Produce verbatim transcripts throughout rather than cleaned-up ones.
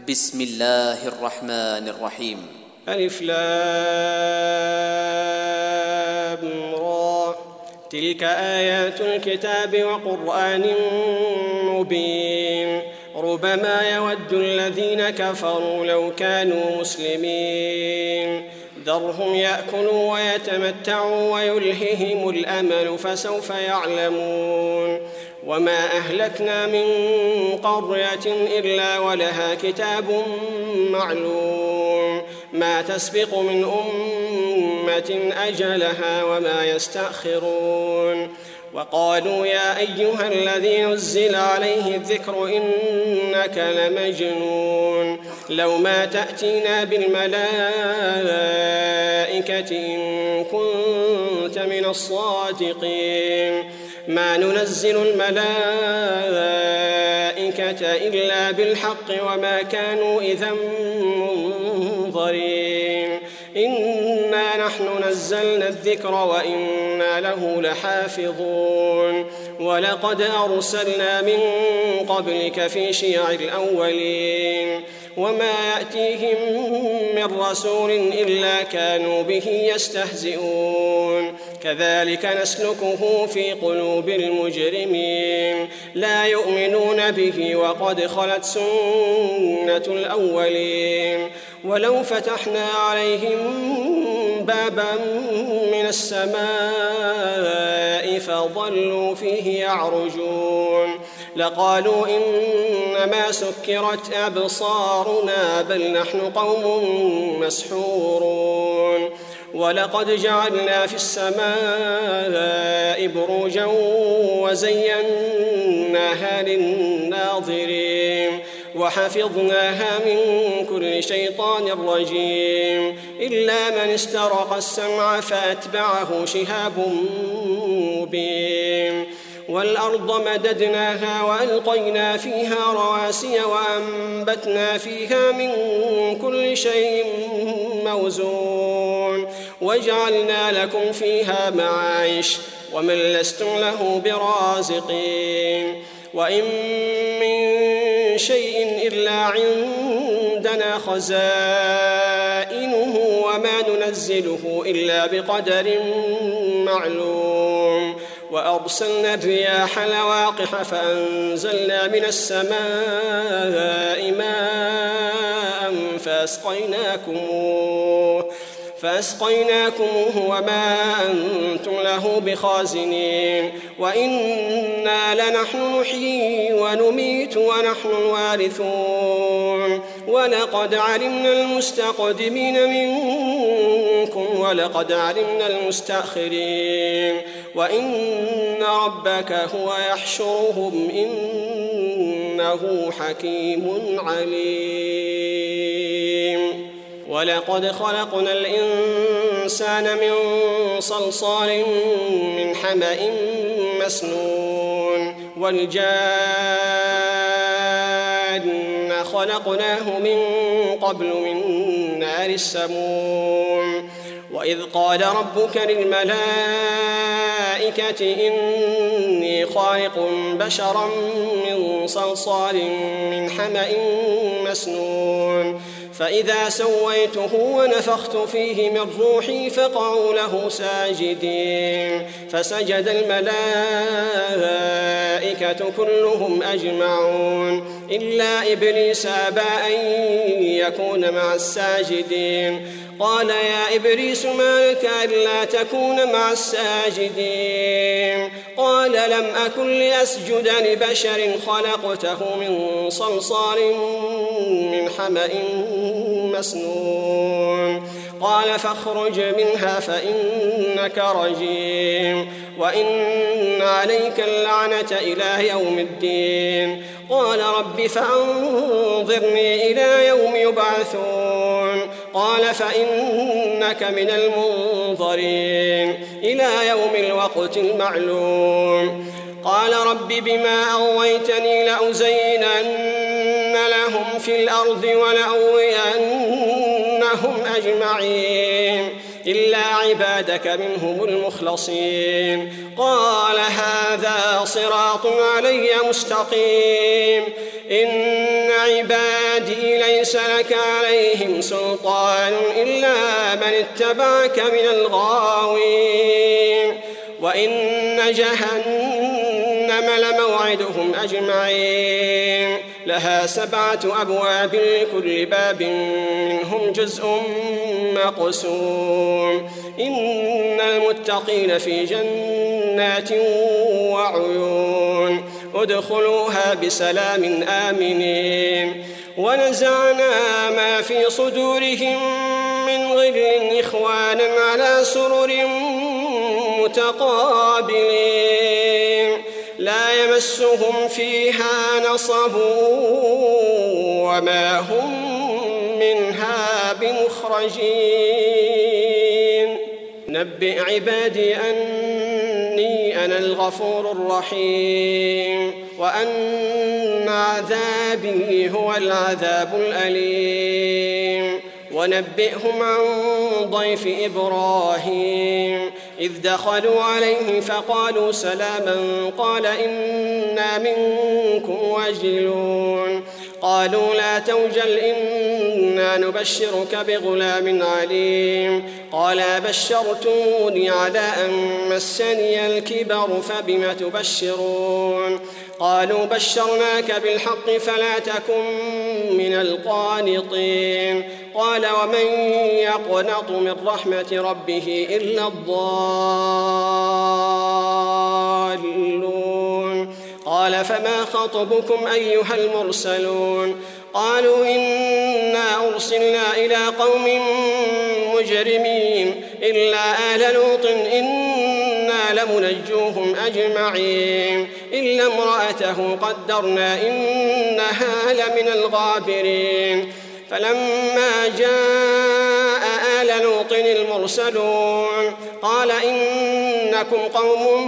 بسم الله الرحمن الرحيم. ألف لام را. تلك آيات الكتاب وقرآن مبين. ربما يود الذين كفروا لو كانوا مسلمين. ذرهم يأكلوا ويتمتعوا ويلههم الأمل فسوف يعلمون. وما أهلكنا من قرية إلا ولها كتاب معلوم ما تسبق من أمة أجلها وما يستأخرون. وقالوا يا أيها الذي نزل عليه الذكر إنك لمجنون لو ما تأتينا بالملائكة إن كنت من الصادقين ما ننزل الملائكة إلا بالحق وما كانوا إذا منظرين. إنا نحن نزلنا الذكر وإنا له لحافظون. ولقد أرسلنا من قبلك في شيع الأولين وما يأتيهم من رسول إلا كانوا به يستهزئون. كذلك نسلكه في قلوب المجرمين لا يؤمنون به وقد خلت سنة الأولين. ولو فتحنا عليهم بابا من السماء فظلوا فيه يعرجون لقالوا إنما سكرت أبصارنا بل نحن قوم مسحورون. ولقد جعلنا في السماء بروجا وزيناها للناظرين وحفظناها من كل شيطان رجيم إلا من استرق السمع فأتبعه شهاب مبين. والأرض مددناها وألقينا فيها رواسي وأنبتنا فيها من كل شيء موزون وجعلنا لكم فيها معايش ومن لستم له برازقين. وإن من شيء إلا عندنا خزائنه وما ننزله إلا بقدر معلوم. وأرسلنا الرياح لواقح فأنزلنا من السماء ماء فأسقيناكموه فأسقيناكموه وما أنتم له بخازنين. وإنا لنحن نحيي ونميت ونحن الوارثون. ولقد علمنا المستقدمين منكم ولقد علمنا المستأخرين. وإن ربك هو يحشرهم إنه حكيم عليم. ولقد خلقنا الإنسان من صلصال من حمأ مسنون. والجان خلقناه من قبل من نار السموم. وإذ قال ربك للملائكة إني خالق بشرا من صلصال من حمأ مسنون فإذا سويته ونفخت فيه من روحي فقعوا له ساجدين فسجد الملائكة كلهم أجمعون إلا إبليس أبى أن يكون مع الساجدين. قال يا إبليس ما لك ألا تكون مع الساجدين؟ قال لم أكن لأسجد لبشر خلقته من صلصال من حمأ مسنون. قال فاخرج منها فإنك رجيم وإن عليك اللعنة إلى يوم الدين. قال رب فأنظرني إلى يوم يبعثون. قال فإنك من المنظرين إلى يوم الوقت المعلوم. قال رب بما أغويتني لأزينن لهم في الأرض ولأغوينهم أجمعين إلا عبادك منهم المخلصين. قال هذا صراط علي مستقيم إن عبادي ليس لك عليهم سلطان إلا من اتبعك من الغاوين وإن جهنم لموعدهم أجمعين لها سبعة أبواب لكل باب منهم جزء مقسوم إن المتقين في جنات وعيون ادخلوها بسلام آمنين ونزعنا ما في صدورهم من غل إخوانا على سرر متقابلين لا يمسهم فيها نصب وما هم منها بمخرجين نبئ عبادي أني أنا الغفور الرحيم وأن عذابي هو العذاب الأليم ونبئهم عن ضيف إبراهيم إذ دخلوا عليه فقالوا سلاما قال إنا منكم وجلون قالوا لا توجل إنا نبشرك بغلام عليم قال بشرتوني على أن مسني الكبر فبم تبشرون قالوا بشرناك بالحق فلا تكن من القانطين قال ومن يقنط من رحمة ربه إلا الضالون قال فما خطبكم أيها المرسلون قالوا إنا أرسلنا إلى قوم مجرمين إلا آل لوط إنا لمنجوهم أجمعين إلا امرأته قدرنا إنها لمن الغابرين فلما جاء آل لوط المرسلون قال إنكم قوم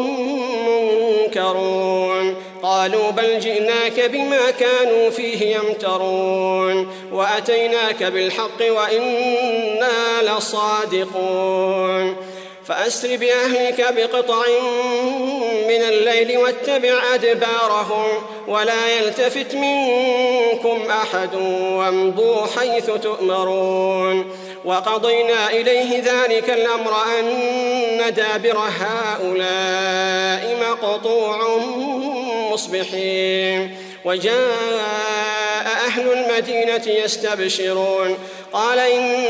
منكرون قالوا بل جئناك بما كانوا فيه يمترون وأتيناك بالحق وإنا لصادقون فأسر بأهلك بقطع من الليل واتبع أدبارهم ولا يلتفت منكم أحد وامضوا حيث تؤمرون وقضينا إليه ذلك الأمر أن دابر هؤلاء مقطوع مصبحين وجاء أهل المدينة يستبشرون قال إن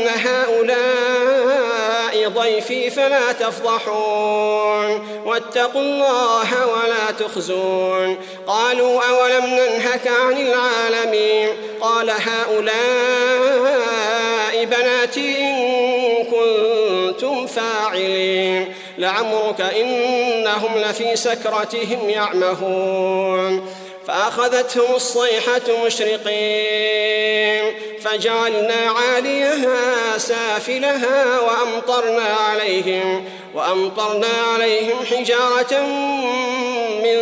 هؤلاء ضيفي فلا تفضحون واتقوا الله ولا تخزون قالوا أولم ننهك عن العالمين قال هؤلاء بناتي إن كنتم فاعلين لعمرك إنهم لفي سكرتهم يعمهون فأخذتهم الصيحة مشرقين فجعلنا عاليها سافلها وأمطرنا عليهم وأمطرنا عليهم حجارة من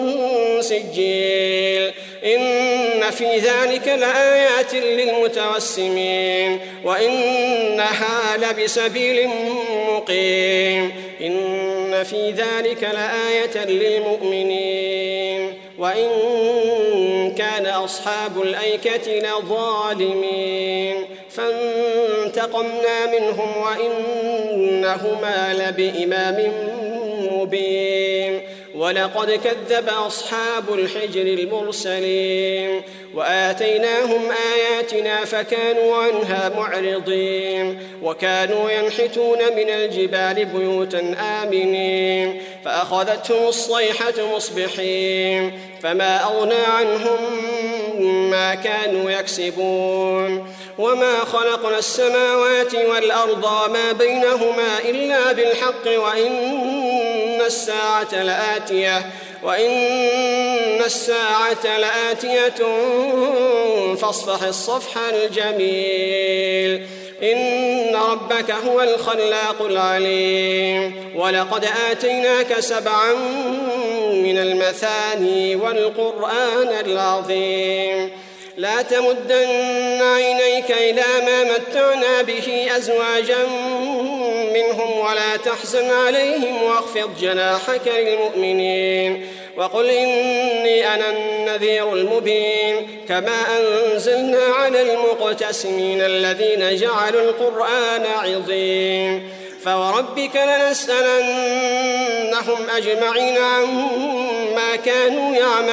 سجيل إن في ذلك لآيات للمتوسمين وإنها لبسبيل مقيم إن في ذلك لآية للمؤمنين وإن كان أصحاب الأيكة لظالمين فانتقمنا منهم وإنهما لبإمام مبين ولقد كذب أصحاب الحجر المرسلين وآتيناهم آياتنا فكانوا عنها معرضين وكانوا ينحتون من الجبال بيوتا آمنين فأخذتهم الصيحة مصبحين فما أغنى عنهم ما كانوا يكسبون وما خلقنا السماوات والأرض وما بينهما إلا بالحق وإن الساعة لآتية وإن الساعة لآتية فاصفح الصفح الجميل إن ربك هو الخلاق العليم ولقد آتيناك سبعا من المثاني والقرآن العظيم لا تمدن عينيك إلى ما متعنا به أزواجا منهم ولا تحزن عليهم واخفض جناحك للمؤمنين وقل إني أنا النذير المبين كما أنزلنا على المقتسمين الذين جعلوا القرآن عظيم فوربك لنسألنهم أجمعين عما كانوا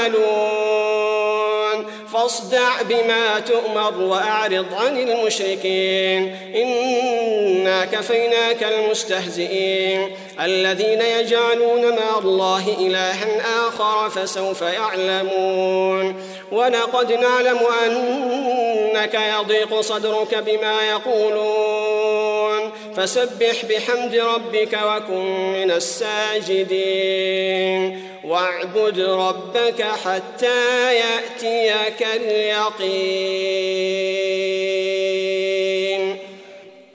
يعملون فاصدع بما تؤمر وأعرض عن المشركين إنا كفيناك المستهزئين الذين يجعلون مع الله إلها آخر فسوف يعلمون ولقد نعلم أنك يضيق صدرك بما يقولون فسبح بحمد ربك وكن من الساجدين واعبد ربك حتى يأتيك اليقين.